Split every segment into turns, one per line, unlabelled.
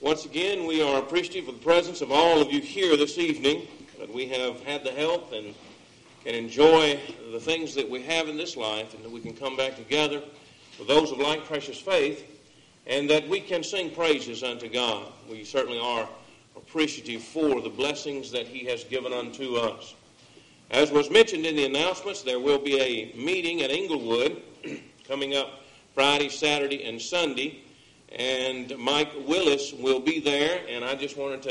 Once again, we are appreciative of the presence of all of you here this evening, that we have had the health and can enjoy the things that we have in this life, and that we can come back together with those of like precious faith, and that we can sing praises unto God. We certainly are appreciative for the blessings that He has given unto us. As was mentioned in the announcements, there will be a meeting at Englewood coming up Friday, Saturday, and Sunday. And Mike Willis will be there, and I just wanted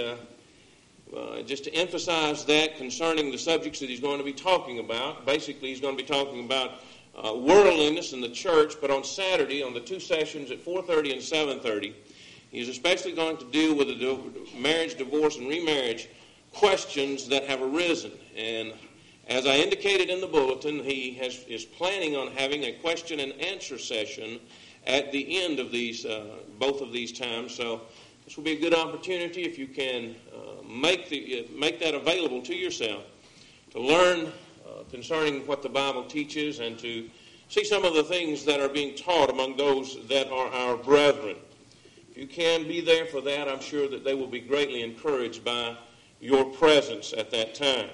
to emphasize that concerning the subjects that he's going to be talking about. Basically, he's going to be talking about worldliness in the church, but on Saturday, on the two sessions at 4:30 and 7:30, he's especially going to deal with the marriage, divorce, and remarriage questions that have arisen. And as I indicated in the bulletin, he is planning on having a question and answer session at the end of these, both of these times. So this will be a good opportunity if you can make that available to yourself to learn concerning what the Bible teaches and to see some of the things that are being taught among those that are our brethren. If you can be there for that, I'm sure that they will be greatly encouraged by your presence at that time.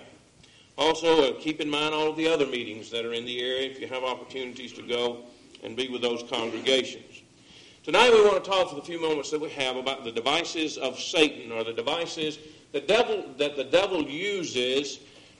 Also, keep in mind all of the other meetings that are in the area if you have opportunities to go and be with those congregations. Tonight we want to talk for the few moments that we have about the devices of Satan, or the devices that the devil uses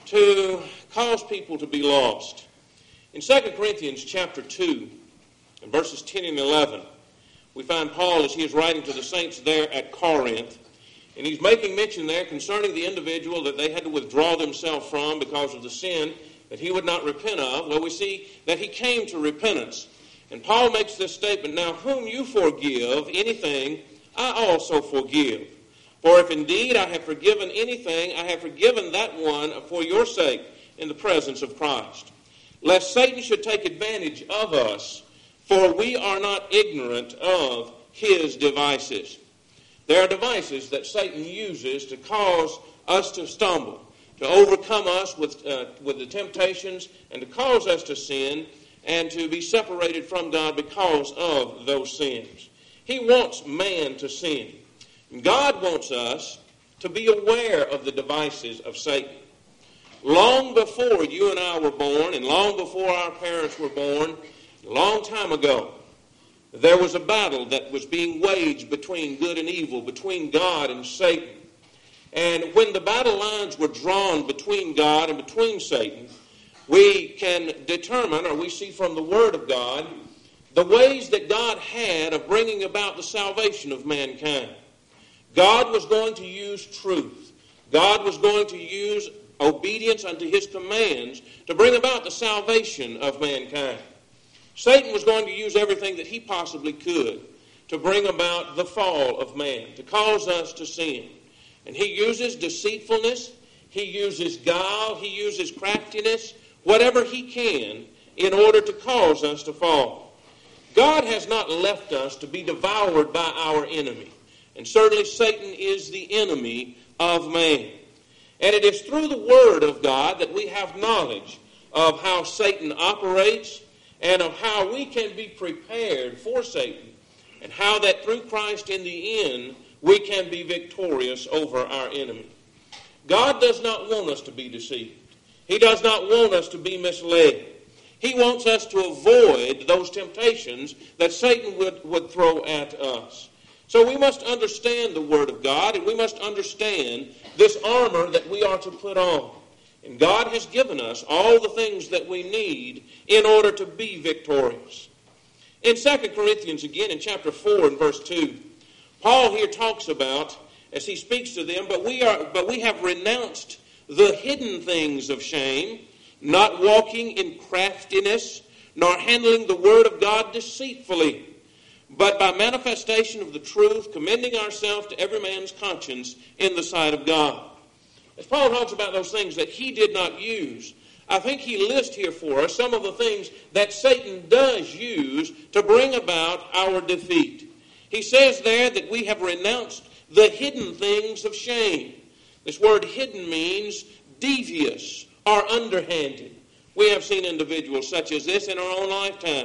to cause people to be lost. In 2 Corinthians chapter 2, and verses 10 and 11, we find Paul as he is writing to the saints there at Corinth, and he's making mention there concerning the individual that they had to withdraw themselves from because of the sin that he would not repent of. Well, we see that he came to repentance. And Paul makes this statement, "Now whom you forgive anything, I also forgive. For if indeed I have forgiven anything, I have forgiven that one for your sake in the presence of Christ. Lest Satan should take advantage of us, for we are not ignorant of his devices." There are devices that Satan uses to cause us to stumble, to overcome us with the temptations, and to cause us to sin, and to be separated from God because of those sins. He wants man to sin. God wants us to be aware of the devices of Satan. Long before you and I were born, and long before our parents were born, a long time ago, there was a battle that was being waged between good and evil, between God and Satan. And when the battle lines were drawn between God and between Satan, we can determine, or we see from the Word of God, the ways that God had of bringing about the salvation of mankind. God was going to use truth. God was going to use obedience unto His commands to bring about the salvation of mankind. Satan was going to use everything that he possibly could to bring about the fall of man, to cause us to sin. And he uses deceitfulness, he uses guile, he uses craftiness, whatever he can in order to cause us to fall. God has not left us to be devoured by our enemy. And certainly Satan is the enemy of man. And it is through the Word of God that we have knowledge of how Satan operates and of how we can be prepared for Satan, and how that through Christ in the end we can be victorious over our enemy. God does not want us to be deceived. He does not want us to be misled. He wants us to avoid those temptations that Satan would throw at us. So we must understand the Word of God, and we must understand this armor that we are to put on. And God has given us all the things that we need in order to be victorious. In 2 Corinthians, again, in chapter 4 and verse 2, Paul here talks about, as he speaks to them, but we have renounced the hidden things of shame, not walking in craftiness, nor handling the word of God deceitfully, but by manifestation of the truth, commending ourselves to every man's conscience in the sight of God. As Paul talks about those things that he did not use, I think he lists here for us some of the things that Satan does use to bring about our defeat. He says there that we have renounced the hidden things of shame. This word hidden means devious or underhanded. We have seen individuals such as this in our own lifetime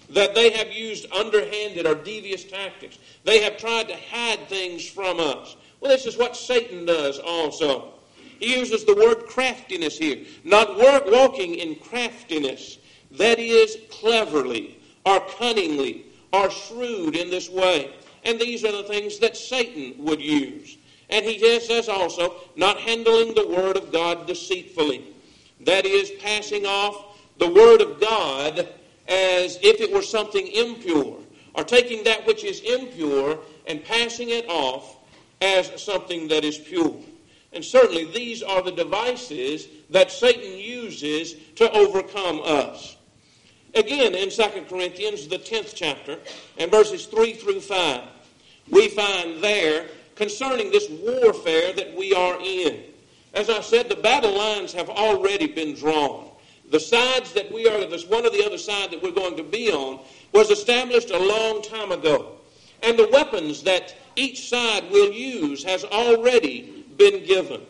that they have used underhanded or devious tactics. They have tried to hide things from us. Well, this is what Satan does also. He uses the word craftiness here. Not walking in craftiness. That is cleverly or cunningly or shrewd in this way. And these are the things that Satan would use. And he says also, not handling the word of God deceitfully. That is, passing off the word of God as if it were something impure, or taking that which is impure and passing it off as something that is pure. And certainly these are the devices that Satan uses to overcome us. Again, in 2 Corinthians, the 10th chapter, and verses 3 through 5, we find there concerning this warfare that we are in. As I said, the battle lines have already been drawn. The sides that we are, this one or the other side that we're going to be on, was established a long time ago. And the weapons that each side will use has already been given.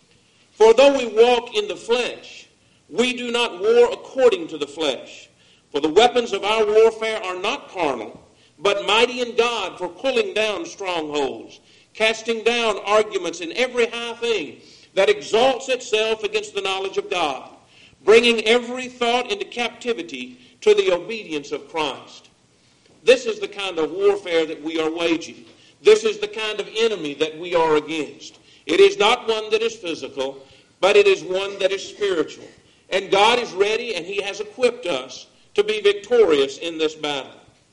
For though we walk in the flesh, we do not war according to the flesh. For the weapons of our warfare are not carnal, but mighty in God for pulling down strongholds, casting down arguments in every high thing that exalts itself against the knowledge of God, bringing every thought into captivity to the obedience of Christ. This is the kind of warfare that we are waging. This is the kind of enemy that we are against. It is not one that is physical, but it is one that is spiritual. And God is ready, and He has equipped us to be victorious in this battle.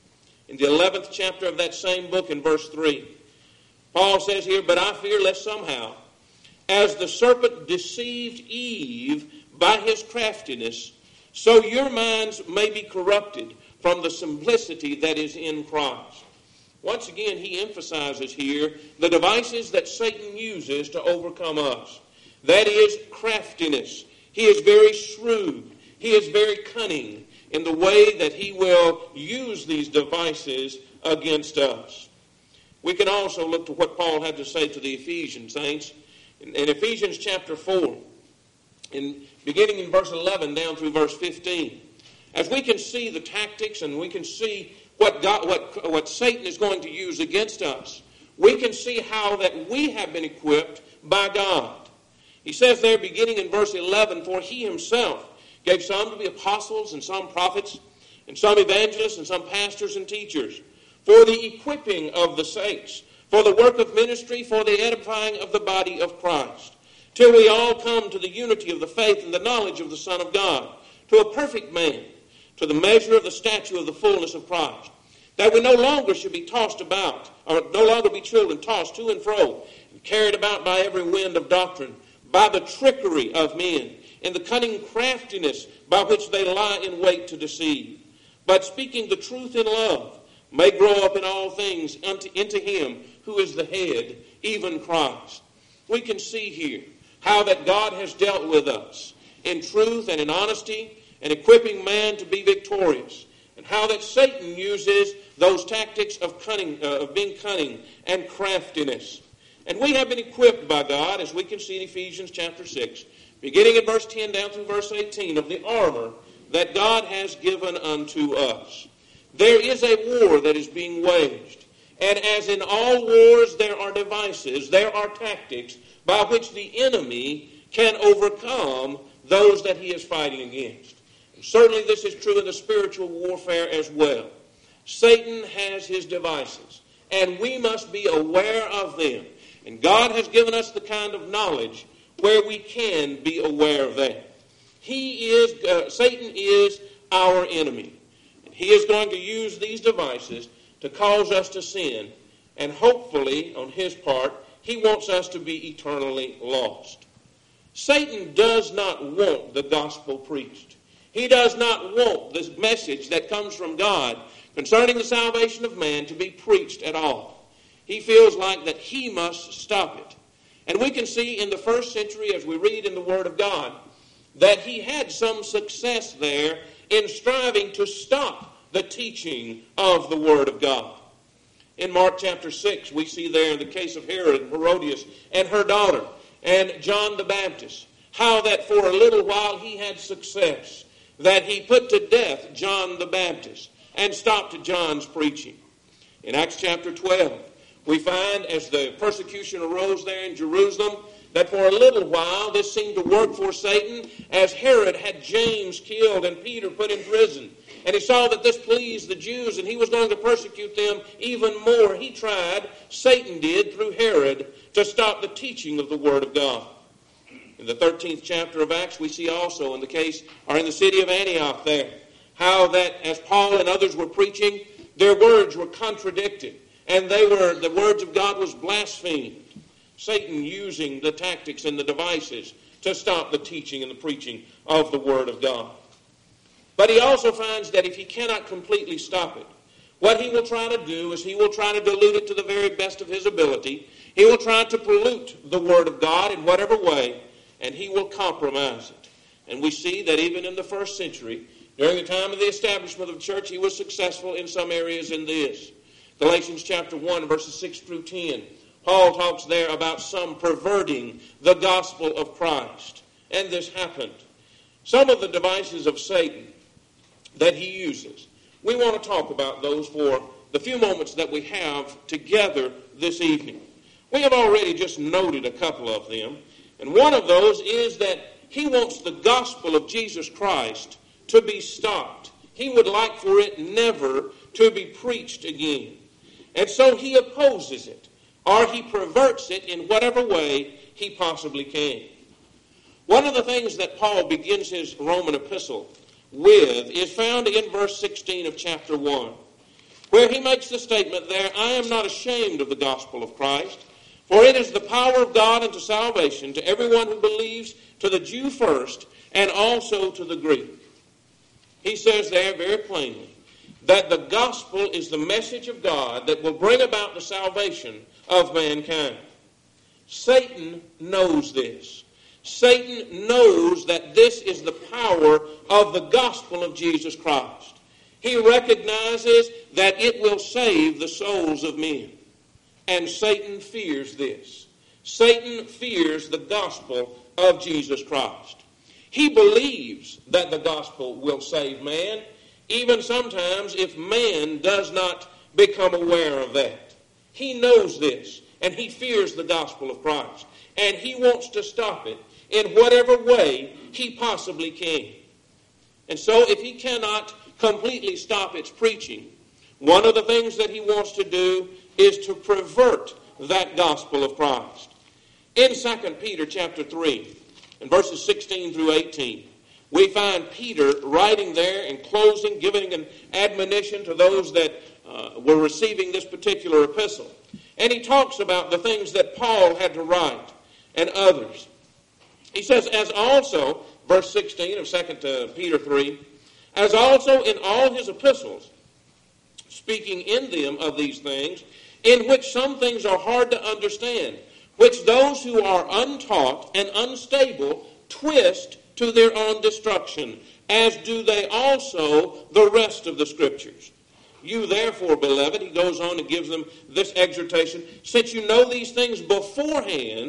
In the 11th chapter of that same book, in verse 3, Paul says here, "But I fear lest somehow, as the serpent deceived Eve by his craftiness, so your minds may be corrupted from the simplicity that is in Christ." Once again, he emphasizes here the devices that Satan uses to overcome us. That is craftiness. He is very shrewd. He is very cunning in the way that he will use these devices against us. We can also look to what Paul had to say to the Ephesian saints. In Ephesians chapter 4, beginning in verse 11 down through verse 15, as we can see the tactics and we can see what Satan is going to use against us, we can see how that we have been equipped by God. He says there, beginning in verse 11, "For he himself gave some to be apostles, and some prophets, and some evangelists, and some pastors and teachers, for the equipping of the saints, for the work of ministry, for the edifying of the body of Christ, till we all come to the unity of the faith and the knowledge of the Son of God, to a perfect man, to the measure of the stature of the fullness of Christ, that we no longer should be tossed about, or no longer be children tossed to and fro, and carried about by every wind of doctrine, by the trickery of men, and the cunning craftiness by which they lie in wait to deceive. But speaking the truth in love, may grow up in all things into him who is the head, even Christ." We can see here how that God has dealt with us in truth and in honesty, and equipping man to be victorious, and how that Satan uses those tactics of cunning, of being cunning and craftiness. And we have been equipped by God, as we can see in Ephesians chapter 6, beginning in verse 10 down through verse 18, of the armor that God has given unto us. There is a war that is being waged. And as in all wars, there are devices, there are tactics by which the enemy can overcome those that he is fighting against. And certainly this is true in the spiritual warfare as well. Satan has his devices, and we must be aware of them. And God has given us the kind of knowledge where we can be aware of that. Satan is our enemy. He is going to use these devices to cause us to sin. And hopefully, on his part, he wants us to be eternally lost. Satan does not want the gospel preached. He does not want this message that comes from God concerning the salvation of man to be preached at all. He feels like that he must stop it. And we can see in the first century, as we read in the Word of God, that he had some success there in striving to stop the teaching of the Word of God. In Mark chapter 6, we see there in the case of Herod and Herodias and her daughter and John the Baptist, how that for a little while he had success, that he put to death John the Baptist, and stopped John's preaching. In Acts chapter 12, we find as the persecution arose there in Jerusalem, that for a little while this seemed to work for Satan, as Herod had James killed and Peter put in prison. And he saw that this pleased the Jews, and he was going to persecute them even more. He tried, Satan did, through Herod, to stop the teaching of the Word of God. In the 13th chapter of Acts, we see also in the case, or in the city of Antioch there, how that as Paul and others were preaching, their words were contradicted, and the words of God was blasphemed. Satan using the tactics and the devices to stop the teaching and the preaching of the Word of God. But he also finds that if he cannot completely stop it, what he will try to do is he will try to dilute it to the very best of his ability. He will try to pollute the Word of God in whatever way, and he will compromise it. And we see that even in the first century, during the time of the establishment of the church, he was successful in some areas in this. Galatians chapter 1, verses 6 through 10. Paul talks there about some perverting the gospel of Christ. And this happened. Some of the devices of Satan that he uses, we want to talk about those for the few moments that we have together this evening. We have already just noted a couple of them. And one of those is that he wants the gospel of Jesus Christ to be stopped. He would like for it never to be preached again. And so he opposes it, or he perverts it in whatever way he possibly can. One of the things that Paul begins his Roman epistle with is found in verse 16 of chapter 1, where he makes the statement there, I am not ashamed of the gospel of Christ, for it is the power of God unto salvation to everyone who believes, to the Jew first, and also to the Greek. He says there very plainly that the gospel is the message of God that will bring about the salvation of mankind. Satan knows this. Satan knows that this is the power of the gospel of Jesus Christ. He recognizes that it will save the souls of men. And Satan fears this. Satan fears the gospel of Jesus Christ. He believes that the gospel will save man, even sometimes if man does not become aware of that. He knows this, and he fears the gospel of Christ. And he wants to stop it in whatever way he possibly can. And so if he cannot completely stop its preaching, one of the things that he wants to do is to pervert that gospel of Christ. In 2 Peter chapter 3, in verses 16 through 18, we find Peter writing there in closing, giving an admonition to those that were receiving this particular epistle. And he talks about the things that Paul had to write and others. He says, as also, verse 16 of 2 Peter 3, as also in all his epistles, speaking in them of these things, in which some things are hard to understand, which those who are untaught and unstable twist to their own destruction, as do they also the rest of the Scriptures. You therefore, beloved, he goes on and gives them this exhortation, since you know these things beforehand,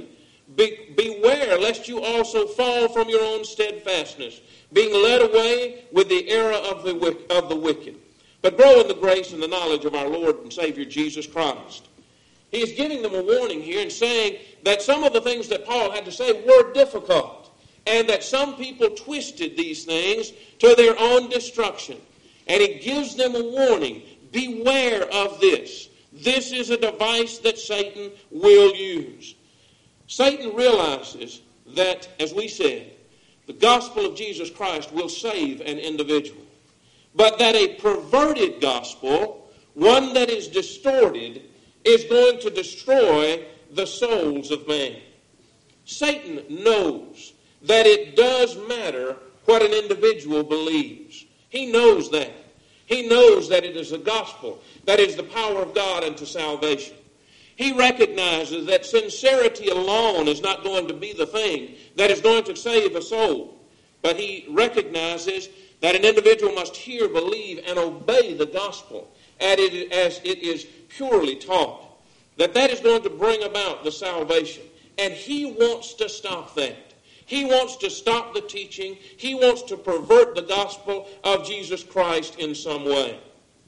beware lest you also fall from your own steadfastness, being led away with the error of the wicked. But grow in the grace and the knowledge of our Lord and Savior Jesus Christ. He's giving them a warning here and saying that some of the things that Paul had to say were difficult, and that some people twisted these things to their own destruction. And he gives them a warning. Beware of this. This is a device that Satan will use. Satan realizes that, as we said, the gospel of Jesus Christ will save an individual. But that a perverted gospel, one that is distorted, is going to destroy the souls of man. Satan knows that it does matter what an individual believes. He knows that. He knows that it is the gospel that is the power of God unto salvation. He recognizes that sincerity alone is not going to be the thing that is going to save a soul. But he recognizes that an individual must hear, believe, and obey the gospel as it is purely taught. That is going to bring about the salvation. And he wants to stop that. He wants to stop the teaching. He wants to pervert the gospel of Jesus Christ in some way.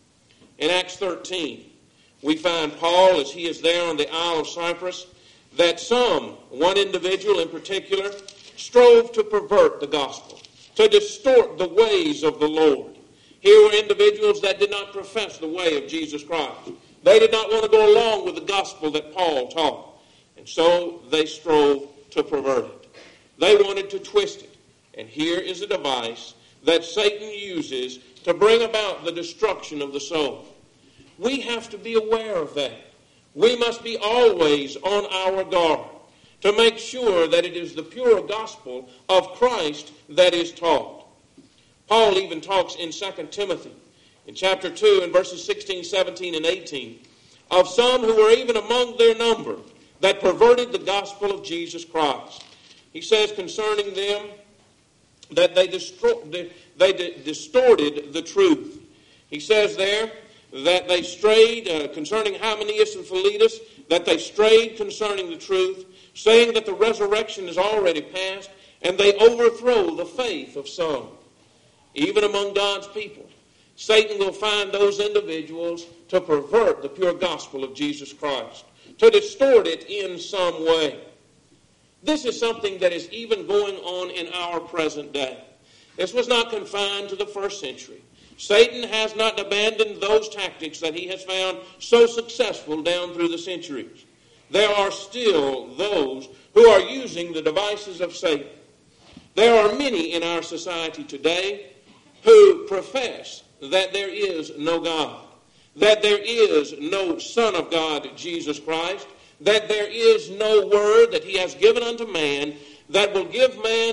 in Acts 13, we find Paul, as he is there on the Isle of Cyprus, that one individual in particular, strove to pervert the gospel, to distort the ways of the Lord. Here were individuals that did not profess the way of Jesus Christ. They did not want to go along with the gospel that Paul taught. And so they strove to pervert it. They wanted to twist it. And here is a device that Satan uses to bring about the destruction of the soul. We have to be aware of that. We must be always on our guard to make sure that it is the pure gospel of Christ that is taught. Paul even talks in 2 Timothy, in chapter 2, in verses 16, 17, and 18, of some who were even among their number that perverted the gospel of Jesus Christ. He says concerning them that they distorted the truth. He says there that they strayed, concerning Hymenaeus and Philetus, that they strayed concerning the truth, saying that the resurrection is already past, and they overthrow the faith of some. Even among God's people, Satan will find those individuals to pervert the pure gospel of Jesus Christ, to distort it in some way. This is something that is even going on in our present day. This was not confined to the first century. Satan has not abandoned those tactics that he has found so successful down through the centuries. There are still those who are using the devices of Satan. There are many in our society today who profess that there is no God, that there is no Son of God, Jesus Christ, that there is no word that he has given unto man that will give man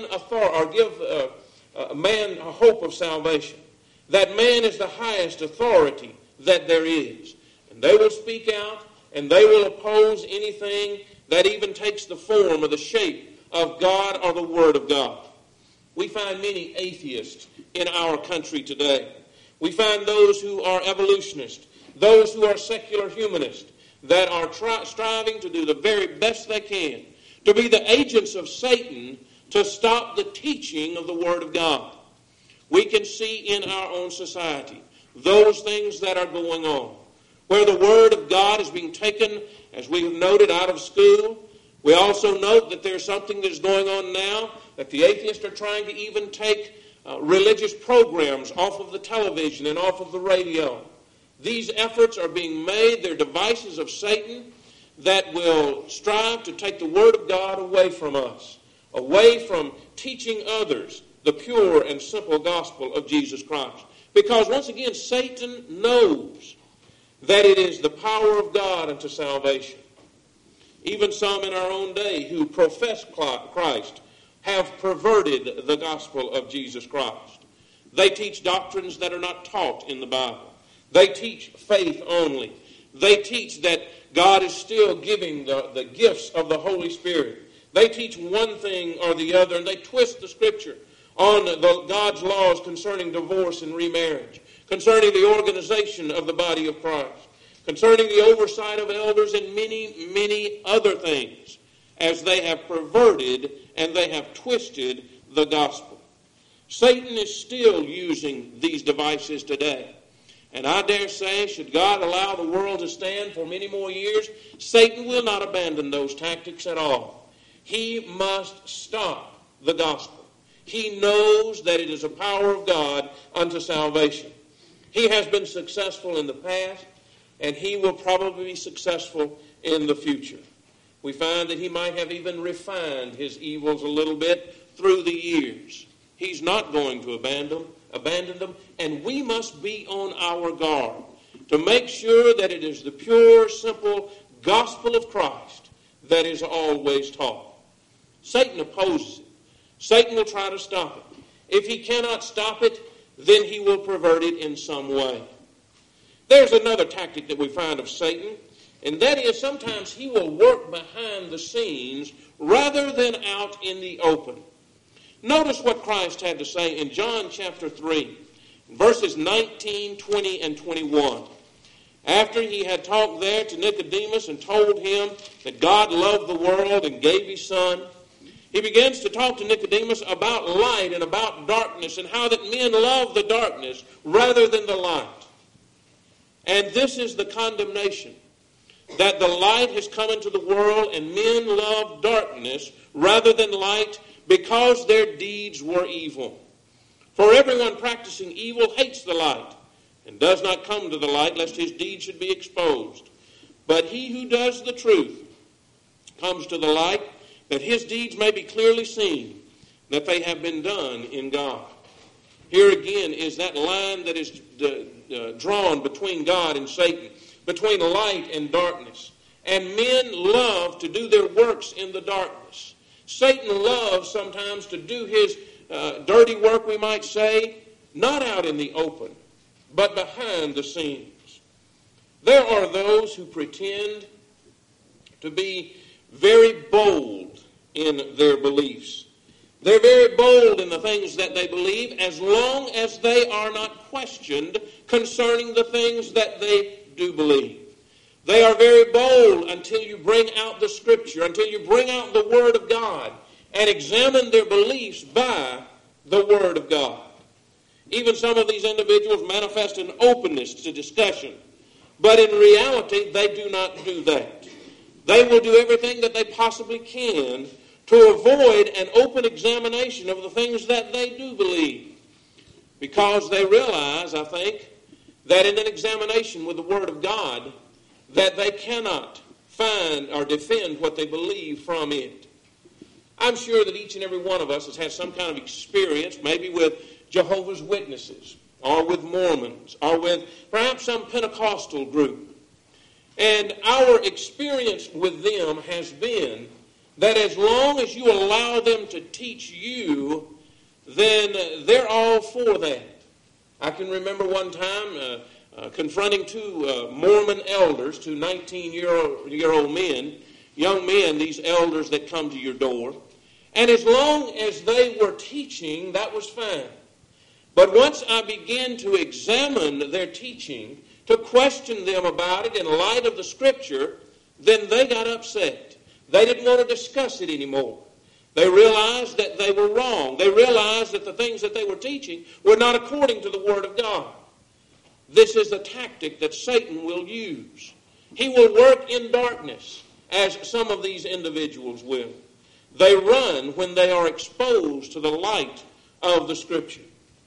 man a hope of salvation, that man is the highest authority that there is. And they will speak out, and they will oppose anything that even takes the form or the shape of God or the Word of God. We find many atheists in our country today. We find those who are evolutionists, those who are secular humanists, that are striving to do the very best they can to be the agents of Satan to stop the teaching of the Word of God. We can see in our own society those things that are going on, where the Word of God is being taken, as we have noted, out of school. We also note that there's something that is going on now, that the atheists are trying to even take religious programs off of the television and off of the radio. These efforts are being made. They're devices of Satan that will strive to take the Word of God away from us, away from teaching others the pure and simple gospel of Jesus Christ. Because once again, Satan knows that it is the power of God unto salvation. Even some in our own day who profess Christ have perverted the gospel of Jesus Christ. They teach doctrines that are not taught in the Bible. They teach faith only. They teach that God is still giving the gifts of the Holy Spirit. They teach one thing or the other, and they twist the Scripture on God's laws concerning divorce and remarriage, concerning the organization of the body of Christ, concerning the oversight of elders, and many, many other things, as they have perverted and they have twisted the gospel. Satan is still using these devices today. And I dare say, should God allow the world to stand for many more years, Satan will not abandon those tactics at all. He must stop the gospel. He knows that it is a power of God unto salvation. He has been successful in the past, and he will probably be successful in the future. We find that he might have even refined his evils a little bit through the years. He's not going to abandon them, and we must be on our guard to make sure that it is the pure, simple gospel of Christ that is always taught. Satan opposes it. Satan will try to stop it. If he cannot stop it, then he will pervert it in some way. There's another tactic that we find of Satan, and that is sometimes he will work behind the scenes rather than out in the open. Notice what Christ had to say in John chapter 3, verses 19, 20, and 21. After he had talked there to Nicodemus and told him that God loved the world and gave his Son, he begins to talk to Nicodemus about light and about darkness and how that men love the darkness rather than the light. And this is the condemnation, that the light has come into the world, and men love darkness rather than light, because their deeds were evil. For everyone practicing evil hates the light, and does not come to the light, lest his deeds should be exposed. But he who does the truth comes to the light, that his deeds may be clearly seen, that they have been done in God. Here again is that line that is drawn between God and Satan, between light and darkness. And men love to do their works in the darkness. Satan loves sometimes to do his dirty work, we might say, not out in the open, but behind the scenes. There are those who pretend to be very bold in their beliefs. They're very bold in the things that they believe, as long as they are not questioned concerning the things that they do believe. They are very bold until you bring out the Scripture, until you bring out the Word of God and examine their beliefs by the Word of God. Even some of these individuals manifest an openness to discussion, but in reality they do not do that. They will do everything that they possibly can to avoid an open examination of the things that they do believe, because they realize, I think, that in an examination with the Word of God, that they cannot find or defend what they believe from it. I'm sure that each and every one of us has had some kind of experience, maybe with Jehovah's Witnesses, or with Mormons, or with perhaps some Pentecostal group. And our experience with them has been that as long as you allow them to teach you, then they're all for that. I can remember one time confronting two Mormon elders, two 19-year-old men, young men, these elders that come to your door. And as long as they were teaching, that was fine. But once I began to examine their teaching, to question them about it in light of the Scripture, then they got upset. They didn't want to discuss it anymore. They realized that they were wrong. They realized that the things that they were teaching were not according to the Word of God. This is the tactic that Satan will use. He will work in darkness, as some of these individuals will. They run when they are exposed to the light of the Scripture.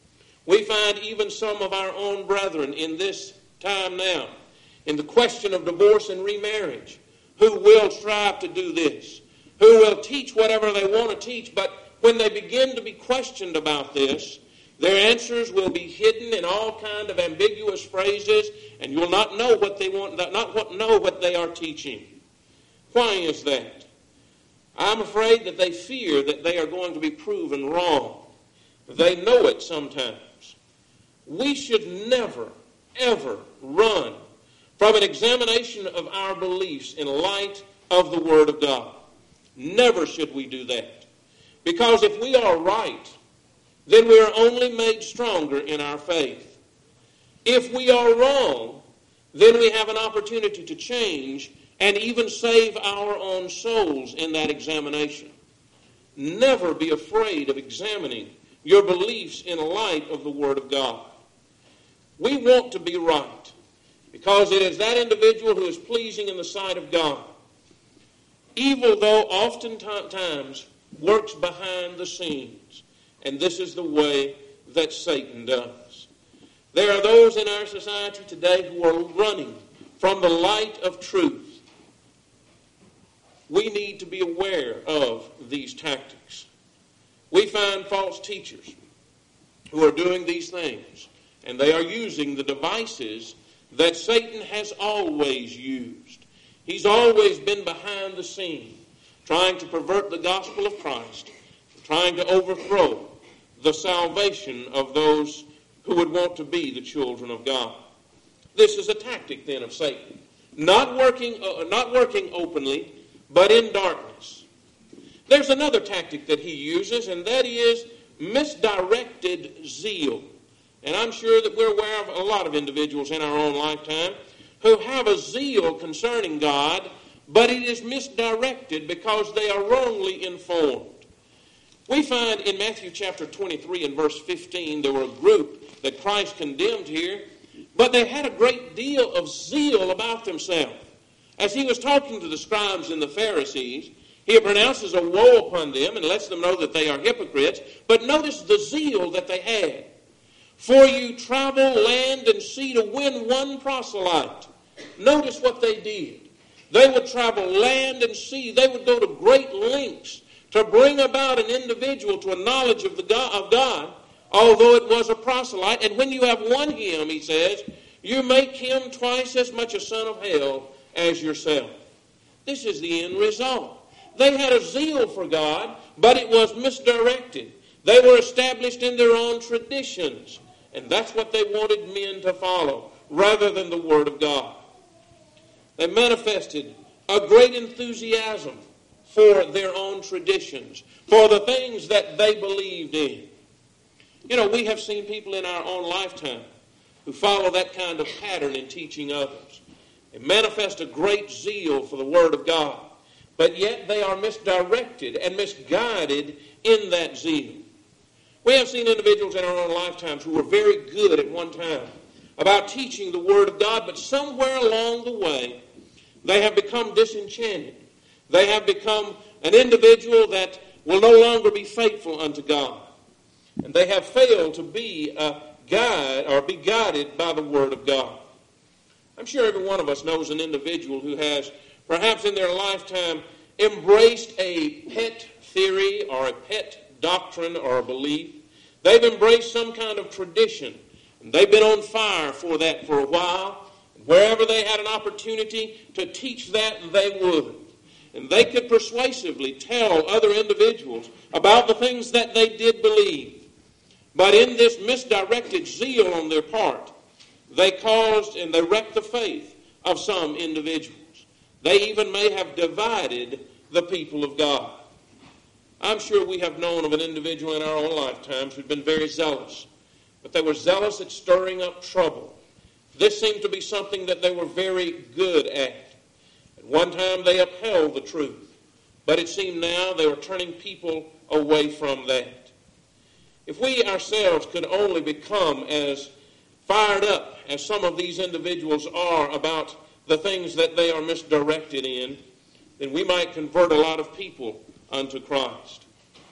We find even some of our own brethren in this time now, in the question of divorce and remarriage, who will strive to do this, who will teach whatever they want to teach, but when they begin to be questioned about this, their answers will be hidden in all kind of ambiguous phrases, and you will not know what they want, not know what they are teaching. Why is that? I'm afraid that they fear that they are going to be proven wrong. They know it sometimes. We should never, ever run from an examination of our beliefs in light of the Word of God. Never should we do that. Because if we are right, then we are only made stronger in our faith. If we are wrong, then we have an opportunity to change and even save our own souls in that examination. Never be afraid of examining your beliefs in light of the Word of God. We want to be right, because it is that individual who is pleasing in the sight of God. Evil, though, oftentimes works behind the scenes, and this is the way that Satan does. There are those in our society today who are running from the light of truth. We need to be aware of these tactics. We find false teachers who are doing these things, and they are using the devices that Satan has always used. He's always been behind the scene, trying to pervert the gospel of Christ, trying to overthrow the salvation of those who would want to be the children of God. This is a tactic then of Satan, not working openly, but in darkness. There's another tactic that he uses, and that is misdirected zeal. And I'm sure that we're aware of a lot of individuals in our own lifetime who have a zeal concerning God, but it is misdirected because they are wrongly informed. We find in Matthew chapter 23 and verse 15, there were a group that Christ condemned here. but they had a great deal of zeal about themselves. As he was talking to the scribes and the Pharisees, he pronounces a woe upon them and lets them know that they are hypocrites. But notice the zeal that they had. For you travel land and sea to win one proselyte. Notice what they did. They would travel land and sea. They would go to great lengths to bring about an individual to a knowledge of God, although it was a proselyte. And when you have won him, he says, you make him twice as much a son of hell as yourself. This is the end result. They had a zeal for God, but it was misdirected. They were established in their own traditions, and that's what they wanted men to follow, rather than the Word of God. They manifested a great enthusiasm for their own traditions, for the things that they believed in. You know, we have seen people in our own lifetime who follow that kind of pattern in teaching others. They manifest a great zeal for the Word of God, but yet they are misdirected and misguided in that zeal. We have seen individuals in our own lifetimes who were very good at one time about teaching the Word of God, but somewhere along the way they have become disenchanted. They have become an individual that will no longer be faithful unto God. And they have failed to be a guide or be guided by the Word of God. I'm sure every one of us knows an individual who has, perhaps in their lifetime, embraced a pet theory or a pet doctrine or a belief. They've embraced some kind of tradition, and they've been on fire for that for a while. Wherever they had an opportunity to teach that, they would. And they could persuasively tell other individuals about the things that they did believe. But in this misdirected zeal on their part, they caused and they wrecked the faith of some individuals. They even may have divided the people of God. I'm sure we have known of an individual in our own lifetimes who'd been very zealous, but they were zealous at stirring up trouble. This seemed to be something that they were very good at. At one time they upheld the truth, but it seemed now they were turning people away from that. If we ourselves could only become as fired up as some of these individuals are about the things that they are misdirected in, then we might convert a lot of people unto Christ.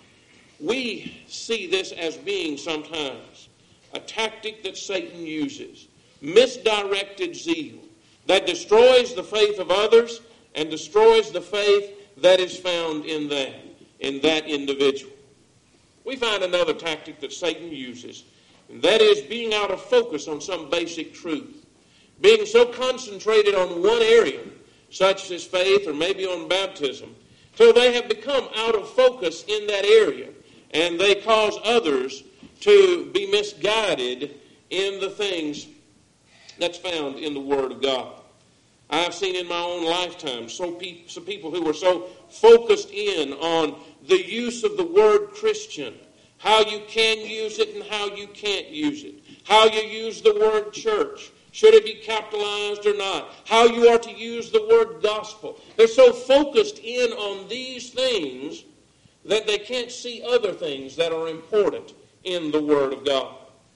We see this as being sometimes a tactic that Satan uses. Misdirected zeal that destroys the faith of others and destroys the faith that is found in that individual. We find another tactic that Satan uses, and that is being out of focus on some basic truth. Being so concentrated on one area, such as faith or maybe on baptism, till they have become out of focus in that area, and they cause others to be misguided in the things that's found in the Word of God. I have seen in my own lifetime some people who were so focused in on the use of the word Christian, how you can use it and how you can't use it, how you use the word church, should it be capitalized or not, how you are to use the word gospel. They're so focused in on these things that they can't see other things that are important in the Word of God.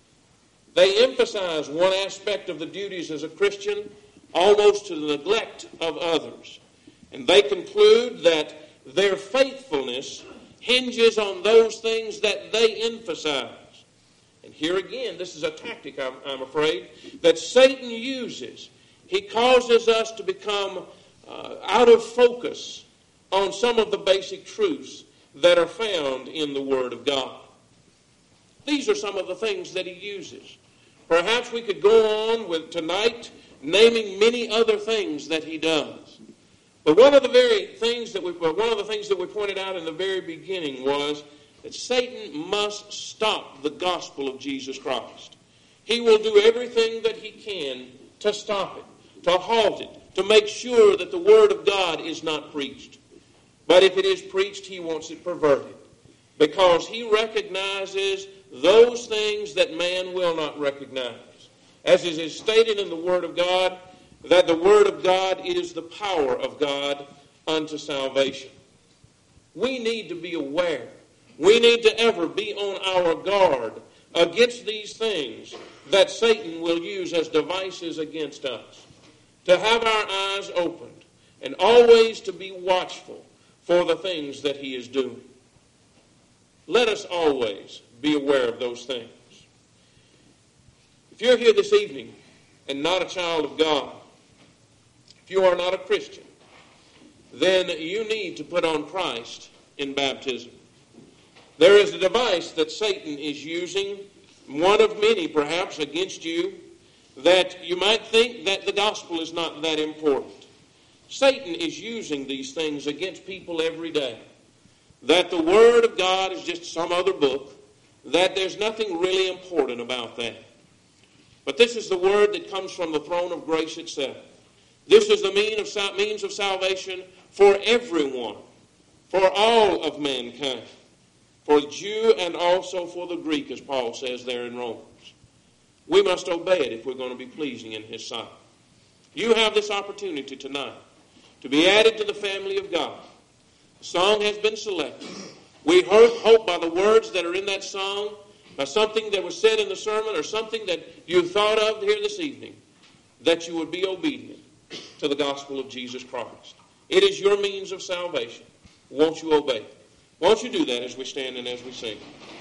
They emphasize one aspect of the duties as a Christian almost to the neglect of others. And they conclude that their faithfulness hinges on those things that they emphasize. And here again, this is a tactic, I'm afraid, that Satan uses. He causes us to become out of focus on some of the basic truths that are found in the Word of God. These are some of the things that he uses. Perhaps we could go on with tonight naming many other things that he does. But one of the things that we pointed out in the very beginning was that Satan must stop the gospel of Jesus Christ. He will do everything that he can to stop it, to halt it, to make sure that the Word of God is not preached. But if it is preached, he wants it perverted, because he recognizes those things that man will not recognize. As it is stated in the Word of God, that the Word of God is the power of God unto salvation. We need to be aware. We need to ever be on our guard against these things that Satan will use as devices against us. To have our eyes opened and always to be watchful for the things that he is doing. Let us always be aware of those things. If you're here this evening and not a child of God, if you are not a Christian, then you need to put on Christ in baptism. There is a device that Satan is using, one of many perhaps, against you, that you might think that the gospel is not that important. Satan is using these things against people every day. That the Word of God is just some other book, that there's nothing really important about that. But this is the Word that comes from the throne of grace itself. This is the means of salvation for everyone, for all of mankind, for the Jew and also for the Greek, as Paul says there in Romans. We must obey it if we're going to be pleasing in his sight. You have this opportunity tonight to be added to the family of God. The song has been selected. We hope by the words that are in that song, by something that was said in the sermon or something that you thought of here this evening, that you would be obedient to the gospel of Jesus Christ. It is your means of salvation. Won't you obey? Won't you do that as we stand and as we sing?